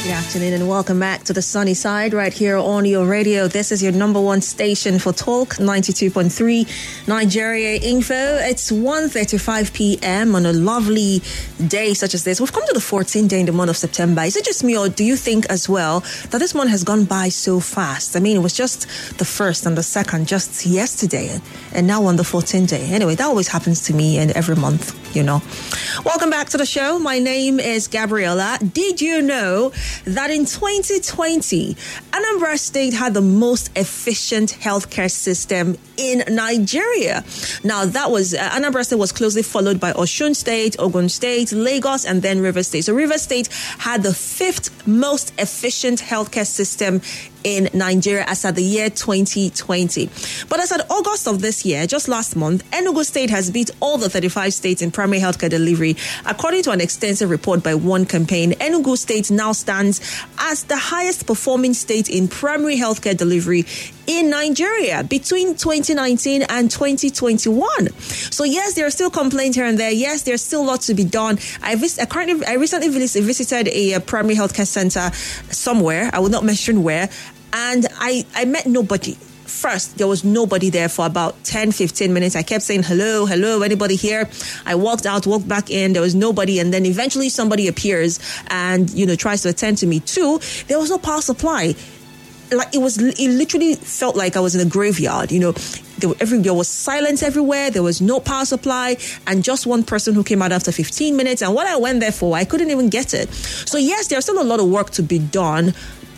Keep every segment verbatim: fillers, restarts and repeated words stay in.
Good afternoon and welcome back to the sunny side right here on your radio. This is your number one station for talk, ninety-two point three Nigeria Info. It's one thirty-five p.m. on a lovely day such as this. We've come to the fourteenth day in the month of September. Is it just me, or do you think as well that this month has gone by so fast? I mean, it was just the first and the second just yesterday, and now on the fourteenth day. Anyway, that always happens to me and every month, you know. Welcome back to the show. My name is Gabriella. Did you know that in twenty twenty, Anambra State had the most efficient healthcare system in Nigeria? Now, that was, uh, Anambra State was closely followed by Osun State, Ogun State, Lagos, and then Rivers State. So Rivers State had the fifth most efficient healthcare system in Nigeria as at the year twenty twenty. But as at August of this year, just last month, Enugu State has beat all the thirty-five states in primary healthcare delivery. According to an extensive report by One Campaign, Enugu State now stands as the highest performing state in primary healthcare delivery in Nigeria between twenty nineteen and twenty twenty-one. So yes, there are still complaints here and there. Yes, there's still lots to be done. I, vis- I, currently, I recently visited a, a primary healthcare center somewhere. I will not mention where. And I, I met nobody. First, there was nobody there for about ten, fifteen minutes. I kept saying, hello, hello, anybody here? I walked out, walked back in. There was nobody. And then eventually somebody appears and, you know, tries to attend to me too. There was no power supply. Like it was, it literally felt like I was in a graveyard. You know, there, every, there was silence everywhere. There was no power supply, and just one person who came out after fifteen minutes. And what I went there for, I couldn't even get it. So yes, there's still a lot of work to be done,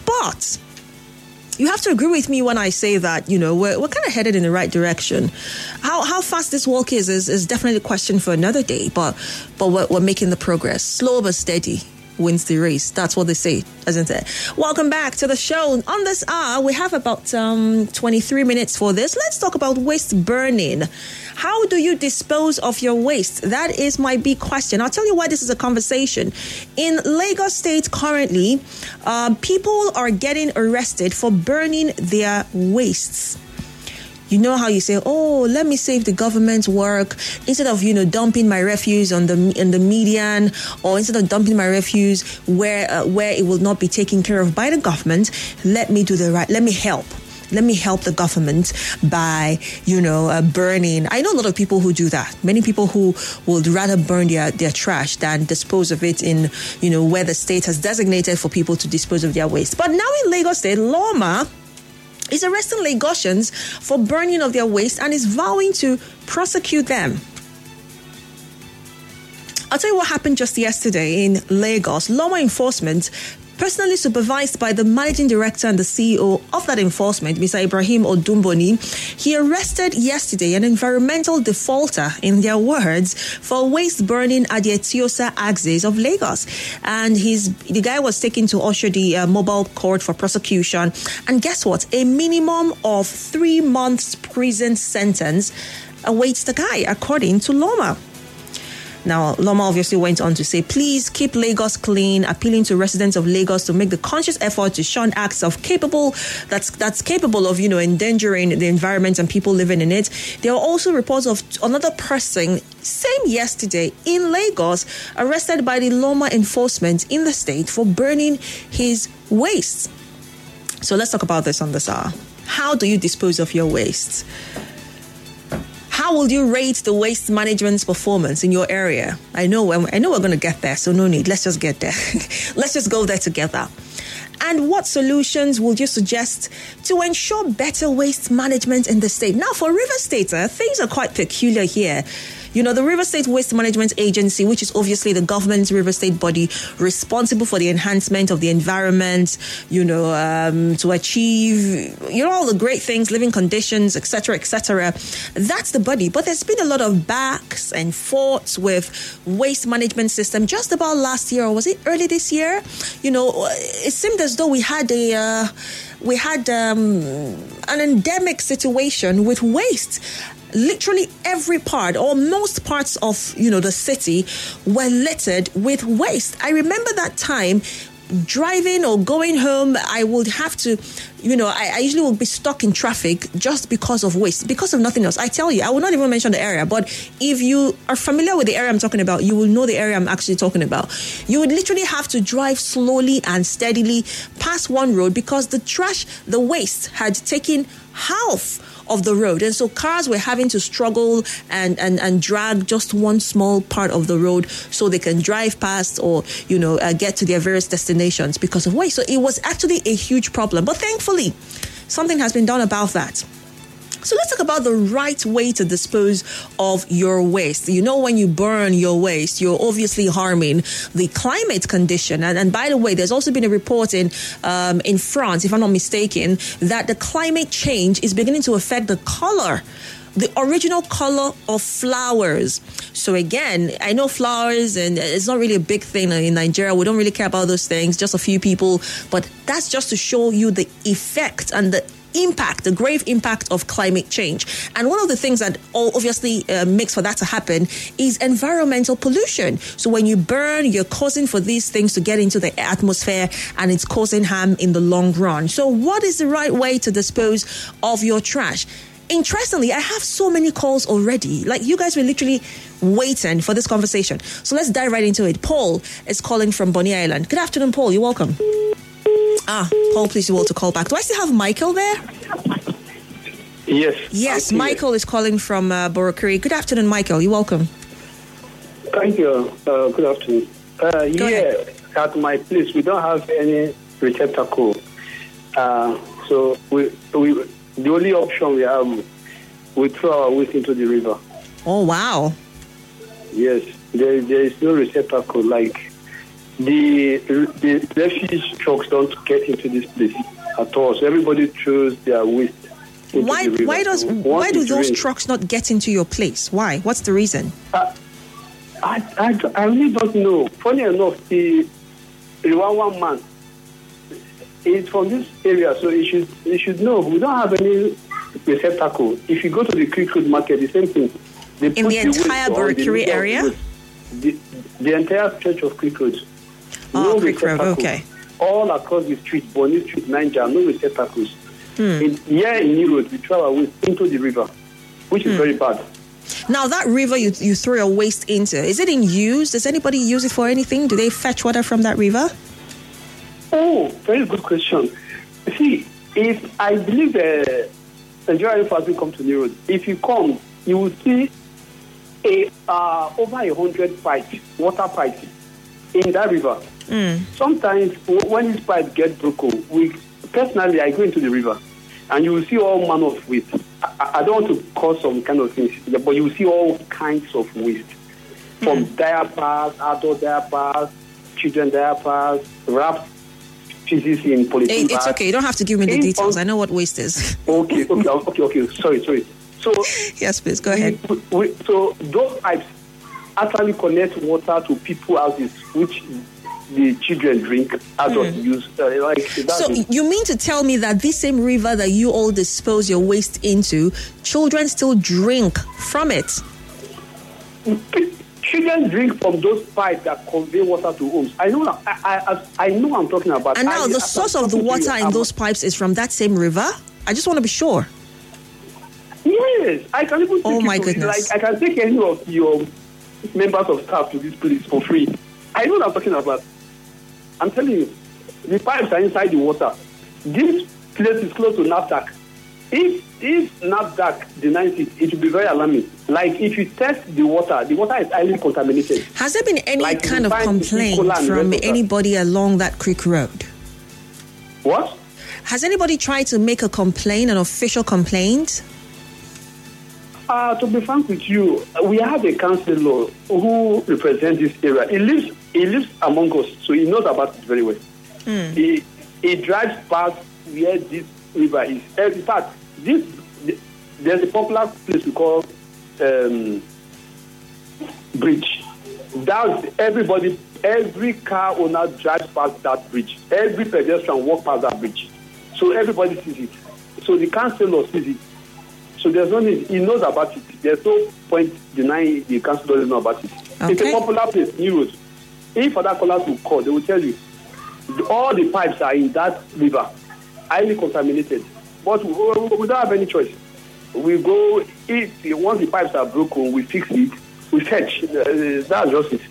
but you have to agree with me when I say that, you know, we're, we're kind of headed in the right direction. How how fast this walk is, is, is definitely a question for another day, but but we're, we're making the progress. Slow but steady wins the race. That's what they say, isn't it? Welcome back to the show. On this hour, we have about um, twenty-three minutes for this. Let's talk about waste burning. How do you dispose of your waste? That is my big question. I'll tell you why this is a conversation. In Lagos State currently, uh, people are getting arrested for burning their wastes. You know how you say, oh, let me save the government's work. Instead of, you know, dumping my refuse on the in the median, or instead of dumping my refuse where uh, where it will not be taken care of by the government, let me do the right, let me help. Let me help the government by, you know, uh, burning. I know a lot of people who do that. Many people who would rather burn their, their trash than dispose of it in, you know, where the state has designated for people to dispose of their waste. But now in Lagos State, Loma is arresting Lagosians for burning of their waste and is vowing to prosecute them. I'll tell you what happened just yesterday in Lagos. Loma enforcement, personally supervised by the managing director and the C E O of that enforcement, Mister Ibrahim Odumboni, he arrested yesterday an environmental defaulter, in their words, for waste burning at the Etiosa axis of Lagos. And his the guy was taken to usher the uh, mobile court for prosecution. And guess what? A minimum of three months prison sentence awaits the guy, according to Loma. Now, Loma obviously went on to say, please keep Lagos clean, appealing to residents of Lagos to make the conscious effort to shun acts of capable, that's that's capable of, you know, endangering the environment and people living in it. There are also reports of another person, same yesterday, in Lagos, arrested by the Loma enforcement in the state for burning his waste. So let's talk about this on this hour. How do you dispose of your waste? How will you rate the waste management's performance in your area? I know, I know we're going to get there, so no need. Let's just get there. Let's just go there together. And what solutions would you suggest to ensure better waste management in the state? Now, for Rivers State, uh, things are quite peculiar here. You know, the Rivers State Waste Management Agency, which is obviously the government's Rivers State body responsible for the enhancement of the environment, you know, um, to achieve, you know, all the great things, living conditions, et cetera, et cetera. That's the body. But there's been a lot of backs and forths with waste management system just about last year, or was it early this year? You know, it seemed as though we had a... Uh, we had um, an endemic situation with waste. Literally every part or most parts of, you know, the city were littered with waste. I remember that time driving or going home, I would have to, you know, I, I usually will be stuck in traffic just because of waste, because of nothing else. I tell you, I will not even mention the area, but if you are familiar with the area I'm talking about, you will know the area I'm actually talking about. You would literally have to drive slowly and steadily past one road because the trash, the waste had taken half of the road, and so cars were having to struggle and, and, and drag just one small part of the road so they can drive past or, you know, uh, get to their various destinations because of waste. So it was actually a huge problem, but thankfully something has been done about that. So let's talk about the right way to dispose of your waste. You know, when you burn your waste, you're obviously harming the climate condition. And, and by the way, there's also been a report in um, in France, if I'm not mistaken, that the climate change is beginning to affect the color, the original color of flowers. So again, I know flowers, and it's not really a big thing in Nigeria. We don't really care about those things, just a few people. But that's just to show you the effect and the impact, the grave impact of climate change. And one of the things that obviously uh, makes for that to happen is environmental pollution. So when you burn, you're causing for these things to get into the atmosphere, and it's causing harm in the long run. So what is the right way to dispose of your trash? Interestingly, I have so many calls already. Like, you guys were literally waiting for this conversation. So let's dive right into it. Paul is calling from Bonny Island. Good afternoon, Paul. You're welcome. Ah, Paul, please, you want to call back. Do I still have Michael there? Yes. Yes, Michael is calling from uh, Borokiri. Good afternoon, Michael. You're welcome. Thank you. Uh, good afternoon. Uh, yeah, at my place, we don't have any receptacle. Uh, so we, we, the only option we have, we throw our waste into the river. Oh, wow. Yes, there, there is no receptacle. Like, the the refuse trucks don't get into this place at all. So everybody throws their waste into why, the river. Why does so why do those rains, trucks not get into your place? Why? What's the reason? Uh, I, I, I really don't know. Funny enough, the Rwanda man is from this area, so he should he should know. We don't have any receptacle. If you go to the Creek Road Market, the same thing. They In the entire Borokiri area? The, the entire stretch of Creek Road. Oh, No Creek Road, receptacles. okay. All across the street, Bonny Street, Niger, no receptacles. Hmm. In, here in New Road, we throw our waste into the river, which is Hmm. very bad. Now, that river you you throw your waste into, is it in use? Does anybody use it for anything? Do they fetch water from that river? Oh, very good question. See, if I believe the Nigerian River will come to New Road, if you come, you will see a uh, over a hundred pipes, water pipes, in that river. Mm. Sometimes w- when these pipes get broken, we personally I go into the river, and you will see all manner of waste. I, I don't want to cause some kind of things, but you will see all kinds of waste, from Mm. diapers, adult diapers, children diapers, wrapped pieces in polythene It, it's bags. okay. You don't have to give me the In- details. I know what waste is. Okay, okay, okay, okay. Sorry, sorry. So Yes, please. Go ahead. we, we, so those pipes actually connect water to people's houses, which the children drink, adults Mm. use. Uh, like that's So it. you mean to tell me that this same river that you all dispose your waste into, children still drink from it? Children drink from those pipes that convey water to homes. I know. I I, I know. I'm talking about. And now I, the as source I'm of the talking to water you, in those pipes is from that same river? I just want to be sure. Yes, I can even. Take Oh, you my to, goodness. Like I can take any of your members of staff to this place for free. I know what I'm talking about. I'm telling you, the pipes are inside the water. This place is close to NAFDAC. If if NAFDAC denies it, it will be very alarming. Like if you test the water, the water is highly contaminated. Has there been any Like kind you of find complaint E. coli and from the rest of that. anybody along that creek road? What? Has anybody tried to make a complaint, an official complaint? Uh, to be frank with you, we have a councillor who represents this area. He lives he lives among us, so he knows about it very well. Hmm. He he drives past where this river is. In fact, this there's a popular place we call um, bridge. That's everybody, every car owner drives past that bridge. Every pedestrian walks past that bridge. So everybody sees it. So the councillor sees it. So there's no need. He knows about it. There's no point denying the councillor doesn't know about it. Okay. It's a popular place, New Road. If other callers will call, they will tell you. all the pipes are in that river, highly contaminated. But we, we don't have any choice. We go, if once the pipes are broken, we fix it, we fetch. Uh, that's just it.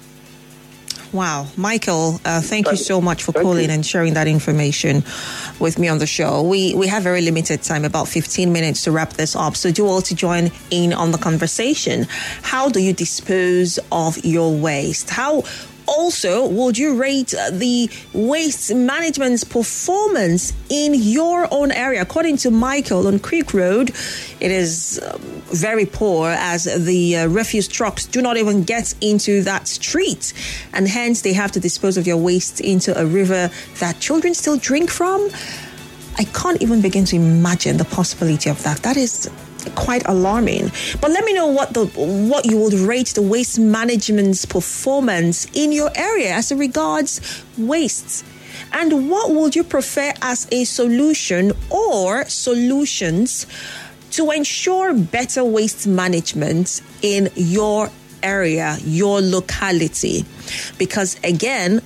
Wow. Michael, uh, thank you so much for calling and sharing that information with me on the show. We we have very limited time, about fifteen minutes to wrap this up. So do all to join in on the conversation. How do you dispose of your waste? How also would you rate the waste management's performance in your own area? According to Michael, on Creek Road, it is um, very poor, as the uh, refuse trucks do not even get into that street, and hence they have to dispose of your waste into a river that children still drink from. I can't even begin to imagine the possibility of that. That is quite alarming. But let me know what the what you would rate the waste management's performance in your area as regards waste. And what would you prefer as a solution or solutions to ensure better waste management in your area, your locality? Because again,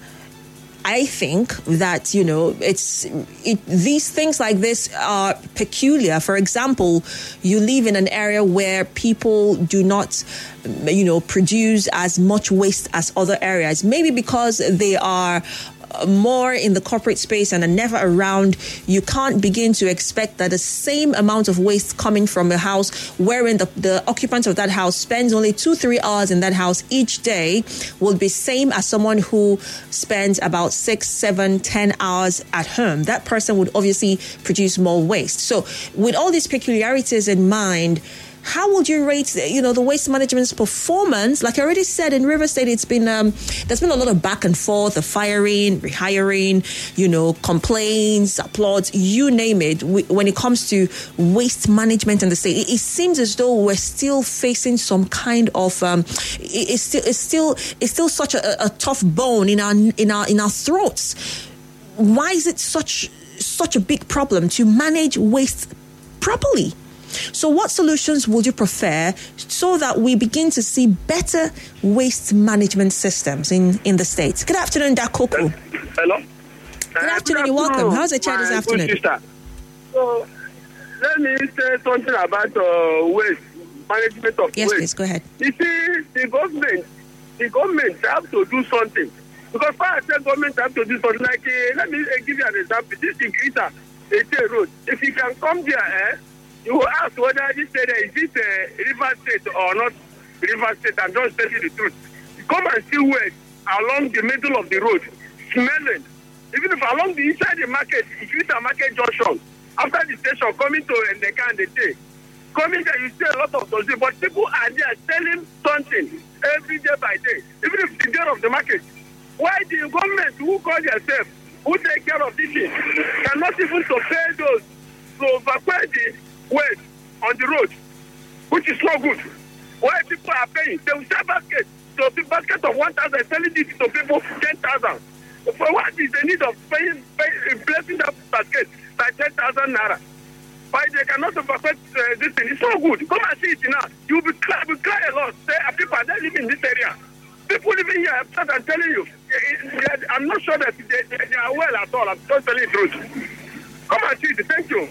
I think that, you know, it's it, these things like this are peculiar. For example, you live in an area where people do not, you know, produce as much waste as other areas, maybe because they are more in the corporate space and are never around. You can't begin to expect that the same amount of waste coming from a house wherein the, the occupant of that house spends only two, three hours in that house each day will be same as someone who spends about six, seven, ten hours at home. That person would obviously produce more waste. So with all these peculiarities in mind, how would you rate, you know, the waste management's performance? Like I already said, in River State, it's been um, there's been a lot of back and forth, the firing, rehiring, you know, complaints, applauds, you name it. We, when it comes to waste management in the state, it, it seems as though we're still facing some kind of um, it, it's still it's still it's still such a, a tough bone in our in our in our throats. Why is it such such a big problem to manage waste properly? So what solutions would you prefer so that we begin to see better waste management systems in, in the States? Good afternoon, Dakoku. Hello. Good uh, afternoon, you're welcome. How's the chat this afternoon? So, let me say something about uh, waste, management of yes, waste. Yes, please, go ahead. You see, the government, the government have to do something. Because far as the government have to do something, like, uh, let me uh, give you an example. This is Greta, a road. If you can come there, eh, you will ask whether this area is it a river state or not river state, and don't tell you the truth. You come and see waste along the middle of the road, smelling. Even if along the inside the market, if you a market junction, after the station, coming to Ndeka and the day, coming there, you see a lot of those, but people are there selling something every day by day, even if the day of the market. Why the government who call themselves, who take care of this thing, cannot even to pay those to evacuate the waste on the road, which is not good. Why people are paying? They will sell basket. So the basket of one thousand, selling this to people ten thousand. For what is the need of paying, paying replacing that basket by ten thousand naira? Why they cannot evacuate uh, this thing? It's so good. Come and see it now. You will cry, will cry a lot. Say, people are not living in this area. People living here, I'm telling you, I'm not sure that they, they, they are well at all. I'm just telling the truth. Come and see it. Thank you.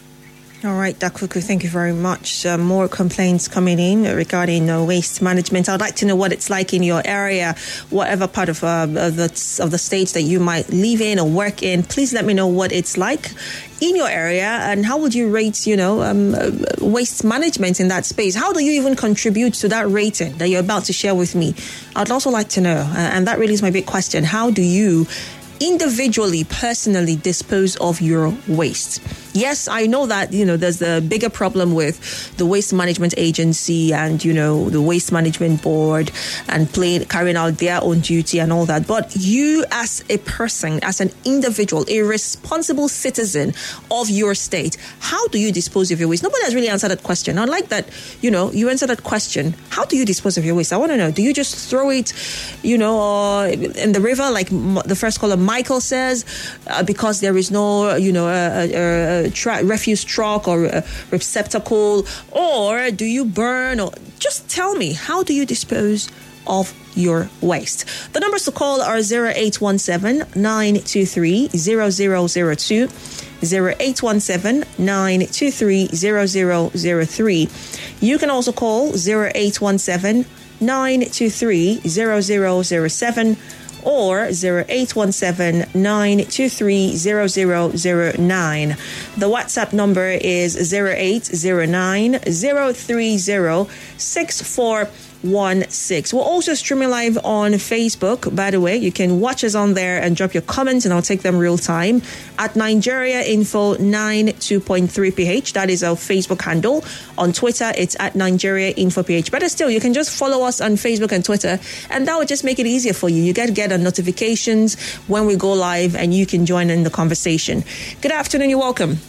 All right, Dakuku, thank you very much. Uh, more complaints coming in regarding uh, waste management. I'd like to know what it's like in your area, whatever part of, uh, of, the, of the state that you might live in or work in. Please let me know what it's like in your area, and how would you rate, you know, um, uh, waste management in that space? How do you even contribute to that rating that you're about to share with me? I'd also like to know, uh, and that really is my big question. How do you individually, personally dispose of your waste? Yes, I know that, you know, there's the bigger problem with the Waste Management Agency and, you know, the Waste Management Board and playing, carrying out their own duty and all that. But you as a person, as an individual, a responsible citizen of your state, how do you dispose of your waste? Nobody has really answered that question. I like that, you know, you answered that question. How do you dispose of your waste? I want to know. Do you just throw it, you know, uh, in the river like the first caller Michael says, uh, because there is no, you know, a, a, a tra- refuse truck or a receptacle, or do you burn? Or just tell me, how do you dispose of your waste. The numbers to call are zero eight one seven, nine two three, zero zero zero two, zero eight one seven, nine two three, zero zero zero three. You can also call zero eight one seven, nine two three, zero zero zero seven or zero eight one seven, nine two three, zero zero zero nine. The WhatsApp number is zero eight zero nine, zero three zero, six four one six. We're also streaming live on Facebook, by the way. You can watch us on there and drop your comments and I'll take them real time at Nigeria Info ninety-two point three P H. That is our Facebook handle. On Twitter, it's at Nigeria Info P H. Better still, you can just follow us on Facebook and Twitter and that would just make it easier for you. You get get notifications when we go live and you can join in the conversation. Good afternoon, you're welcome.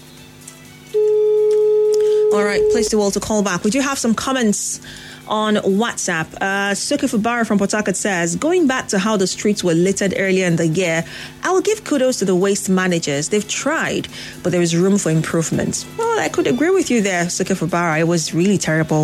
All right, place the wall to call back. We do have some comments on WhatsApp. Uh, Suki Fubara from Port Harcourt says, going back to how the streets were littered earlier in the year, I will give kudos to the waste managers. They've tried, but there is room for improvement. Well, I could agree with you there, Suki Fubara. It was really terrible.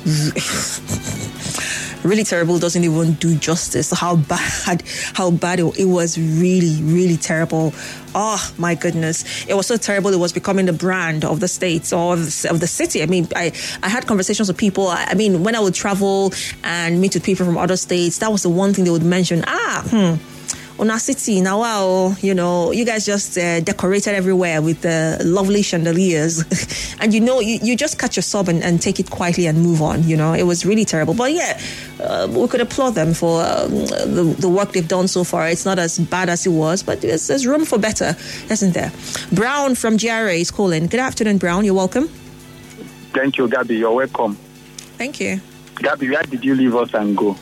Really terrible doesn't even do justice. How bad, how bad it, it was. Really, really terrible. Oh my goodness, it was so terrible. It was becoming the brand of the states or of the, of the city. I mean, I, I had conversations with people. I, I mean, when I would travel and meet with people from other states, that was the one thing they would mention. Ah, hmm. On our city now, wow, you know, you guys just uh, decorated everywhere with the uh, lovely chandeliers, and you know, you, you just catch your sob and, and take it quietly and move on. You know, it was really terrible. But yeah, uh, we could applaud them for um, the, the work they've done so far. It's not as bad as it was, but there's, there's room for better, isn't there? Brown from G R A is calling. Good afternoon, Brown. You're welcome. Thank you, Gabby. You're welcome. Thank you. Gabby, where did you leave us and go?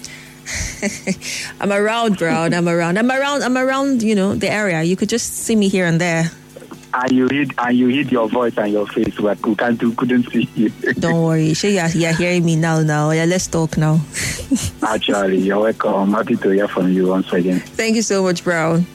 I'm around, Brown. I'm around. I'm around. I'm around. You know the area. You could just see me here and there. And you hid, and you hid your voice and your face, but we can't, we couldn't see you. Don't worry. Sure, you're, you're hearing me now. Now, yeah. Let's talk now. Actually, you're welcome. I'm happy to hear from you once again. Thank you so much, Brown.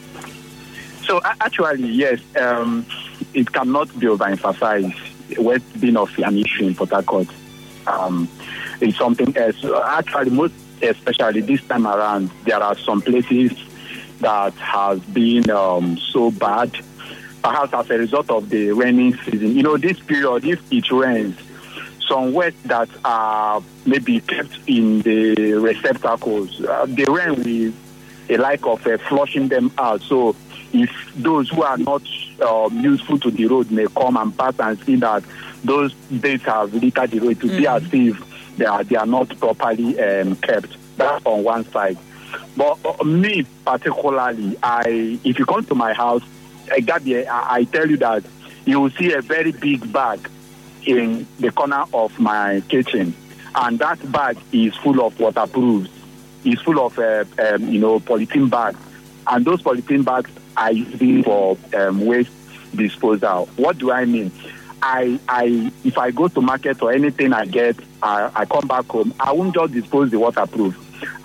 So, actually, yes, um, it cannot be overemphasized. What's been of an issue in Port Harcourt um, is something else. Actually, most especially this time around, there are some places that has been um, so bad, perhaps as a result of the raining season. You know, this period, if it rains, some waste that are maybe kept in the receptacles, uh, the rain will a like of uh, flushing them out. So if those who are not um, useful to the road may come and pass and see that those days have littered the road, to mm-hmm. be as if they are, they are not properly um, kept. That's on one side. But uh, me particularly, I if you come to my house, I, I, I tell you that you will see a very big bag in the corner of my kitchen, and that bag is full of waterproofs. It's full of uh, um, you know polythene bags, and those polythene bags are used for um, waste disposal. What do I mean? I, I, if I go to market or anything I get, I, I come back home, I won't just dispose the waterproof.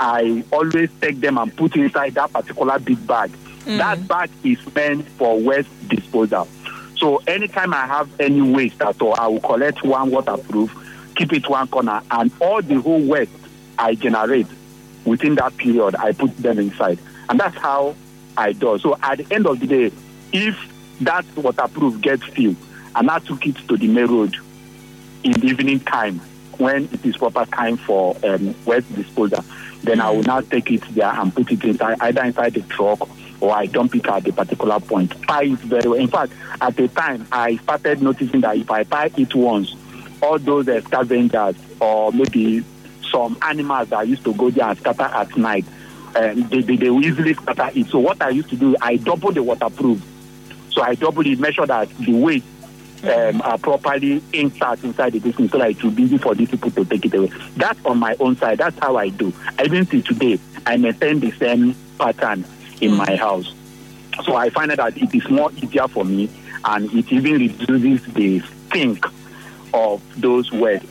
I always take them and put inside that particular big bag. Mm. That bag is meant for waste disposal. So anytime I have any waste at all, I will collect one waterproof, keep it one corner, and all the whole waste I generate within that period, I put them inside. And that's how I do. So at the end of the day, if that waterproof gets filled, and I took it to the main road in the evening time when it is proper time for um, waste disposal, then I will now take it there and put it inside, either inside the truck or I dump it at a particular point. Tie it very well. In fact, at the time, I started noticing that if I tie it once, all those uh, scavengers or maybe some animals that used to go there and scatter at night, um, they, they, they will easily scatter it. So what I used to do, I double the waterproof. So I double it, make sure that the weight Um, are properly insert inside the distance so that it will be easy for these people to take it away. That's on my own side. That's how I do. Even till today, I maintain the same pattern in mm. my house. So I find that it is more easier for me, and it even reduces the stink of those waste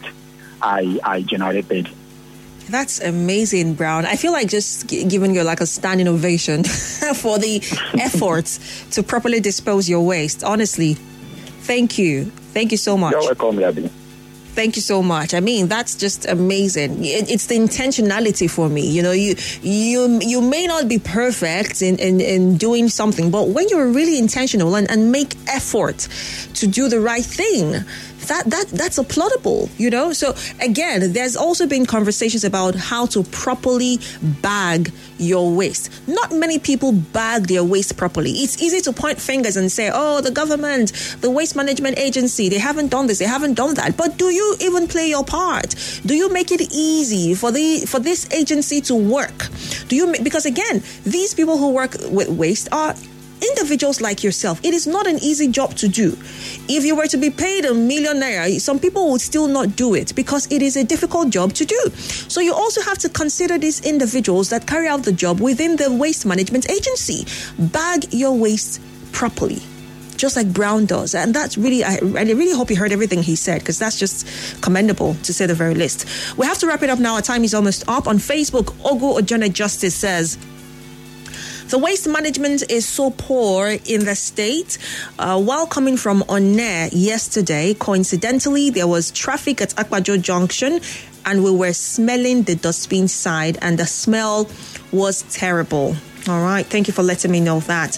I, I generated. That's amazing, Brown. I feel like just g- giving you like a standing ovation for the efforts to properly dispose your waste. Honestly. Thank you. Thank you so much. You're welcome, Abby. Thank you so much. I mean, that's just amazing. It, it's the intentionality for me. You know, you you you may not be perfect in, in, in doing something, but when you're really intentional and, and make effort to do the right thing, that that that's applaudable, you know? So again, there's also been conversations about how to properly bag your waste. Not many people bag their waste properly. It's easy to point fingers and say, oh, the government, the waste management agency, they haven't done this, they haven't done that. But do you even play your part? Do you make it easy for the for this agency to work? Do you because again, these people who work with waste are individuals like yourself. It is not an easy job to do. If you were to be paid a million naira, some people would still not do it because it is a difficult job to do. So you also have to consider these individuals that carry out the job within the waste management agency. Bag your waste properly, just like Brown does. And that's really, I, I really hope you heard everything he said, because that's just commendable, to say the very least. We have to wrap it up now. Our time is almost up. On Facebook, Ogu Ojone Justice says, the waste management is so poor in the state. Uh, while coming from Onne yesterday, coincidentally, there was traffic at Akbajo Junction and we were smelling the dustbin side and the smell was terrible. All right. Thank you for letting me know that.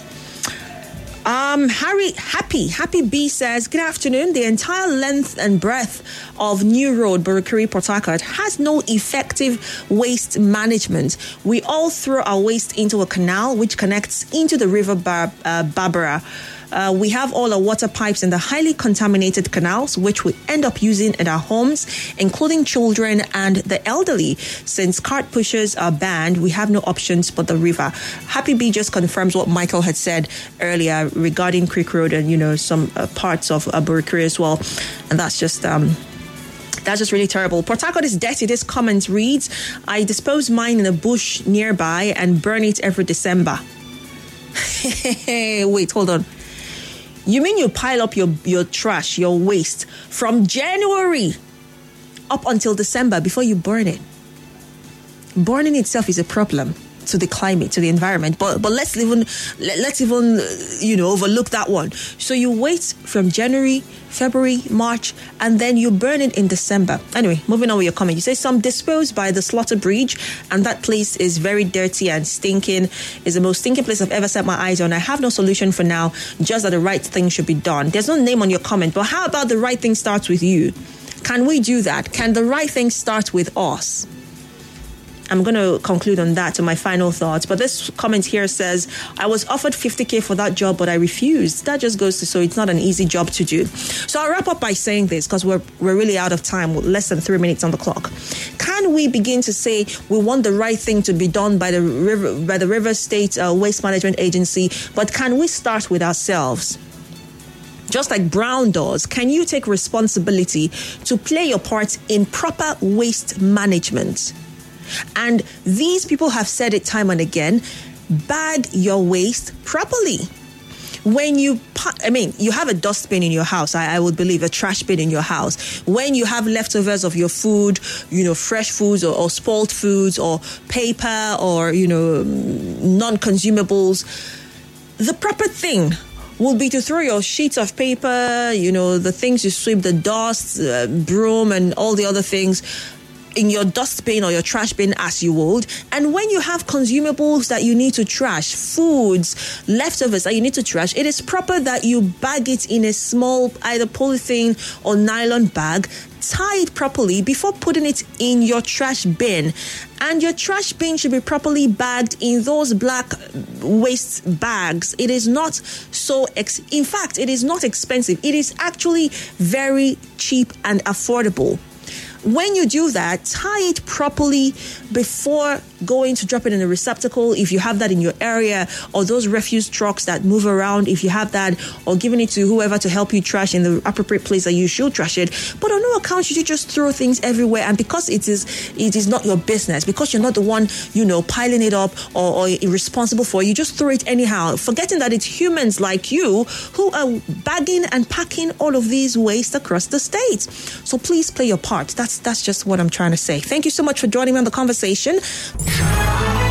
Um, Harry, Happy, Happy B says, good afternoon. The entire length and breadth of New Road, Burukuri, Port Harcourt, has no effective waste management. We all throw our waste into a canal which connects into the river Bar- uh, Barbara. Uh, we have all our water pipes in the highly contaminated canals, which we end up using in our homes, including children and the elderly. Since cart pushers are banned, we have no options but the river. Happy B just confirms what Michael had said earlier regarding Creek Road and, you know, some uh, parts of uh, Burukuri as well. And that's just... Um, That's just really terrible. Port Harcourt is dirty. This comment reads, I dispose mine in a bush nearby and burn it every December. Wait, hold on. You mean you pile up your, your trash, your waste from January up until December before you burn it? Burning itself is a problem to the climate, to the environment. But but let's even let's even you know overlook that one. So you wait from January, February, March, and then you burn it in December. Anyway, moving on with your comment. You say some disposed by the Slaughter Bridge, and that place is very dirty and stinking. Is the most stinking place I've ever set my eyes on. I have no solution for now, just that the right thing should be done. There's no name on your comment, but how about the right thing starts with you? Can we do that? Can the right thing start with us? I'm going to conclude on that to my final thoughts. But this comment here says, I was offered fifty K for that job, but I refused. That just goes to show it's not an easy job to do. So I'll wrap up by saying this because we're we're really out of time, with less than three minutes on the clock. Can we begin to say we want the right thing to be done by the river, by the River State uh, Waste Management Agency, but can we start with ourselves? Just like Brown does, can you take responsibility to play your part in proper waste management? And these people have said it time and again, bag your waste properly. When you, I mean, you have a dustbin in your house, I, I would believe, a trash bin in your house. When you have leftovers of your food, you know, fresh foods or, or spoiled foods or paper or, you know, non-consumables, the proper thing will be to throw your sheets of paper, you know, the things you sweep, the dust, uh, broom and all the other things, in your dustbin or your trash bin as you would. And when you have consumables that you need to trash, foods, leftovers that you need to trash, it is proper that you bag it in a small either polythene or nylon bag, tie it properly before putting it in your trash bin. And your trash bin should be properly bagged in those black waste bags. It is not so, ex- in fact, it is not expensive. It is actually very cheap and affordable. When you do that, tie it properly before going to drop it in a receptacle, if you have that in your area, or those refuse trucks that move around, if you have that, or giving it to whoever to help you trash in the appropriate place that you should trash it. But on no account should you just throw things everywhere, and because it is it is not your business, because you're not the one, you know, piling it up or, or responsible for it, you just throw it anyhow, forgetting that it's humans like you who are bagging and packing all of these waste across the state. So please play your part. That's That's just what I'm trying to say. Thank you so much for joining me on the conversation.